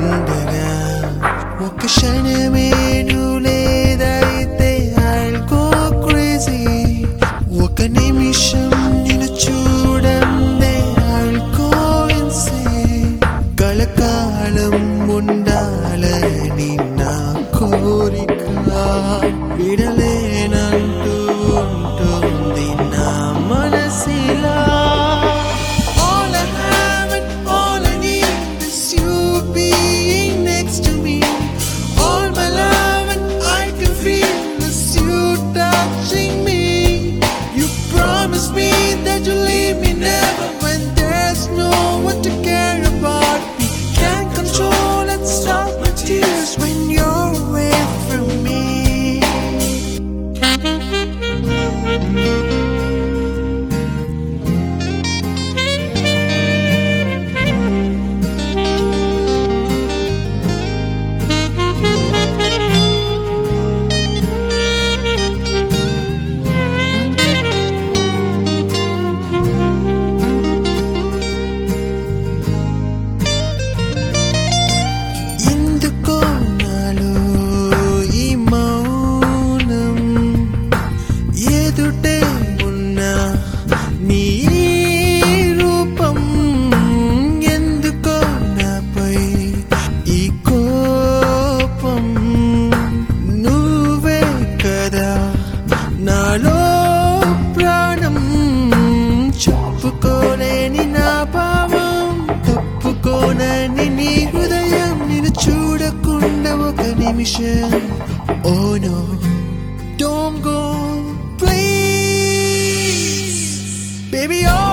ఉండగా ఒక క్షణమే నువ్వు లేదైతే I'll go crazy. ఒక నిమిషం నిన్ను చూడందే I'll go insane. కలకాలం ఉండాలని నా కోరిక విడలేనంటూ ఉంటుంది నా మనసిలా. All I have and all I need is you being next to me. All my love and I can feel is you touching me. You promised me that you'll leave me never when there's no one to care about me. Can't control and stop my tears when you're away from me. ఎందుకో నాలో ఈ మౌనం ఎదుటే ఉన్నా నీ రూపం ఎందుకో నాపై ఈ కోపం నువ్వే కదా నాలో ప్రాణం చెప్పుకోలేని నా భావం తప్పుకోనని నీ హృదయం నిన్ను చూడకుండా ఒక నిమిషం. Oh no, don't go please baby.